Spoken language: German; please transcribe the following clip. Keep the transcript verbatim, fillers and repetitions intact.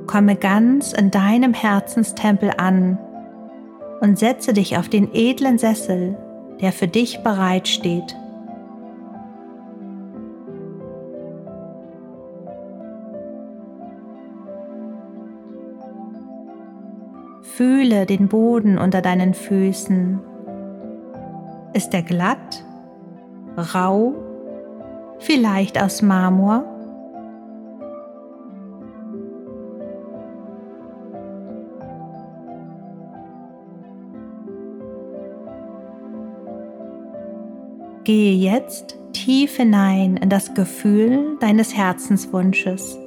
Komme ganz in deinem Herzenstempel an und setze dich auf den edlen Sessel, der für dich bereitsteht. Fühle den Boden unter deinen Füßen. Ist er glatt, rau, vielleicht aus Marmor? Gehe jetzt tief hinein in das Gefühl deines Herzenswunsches.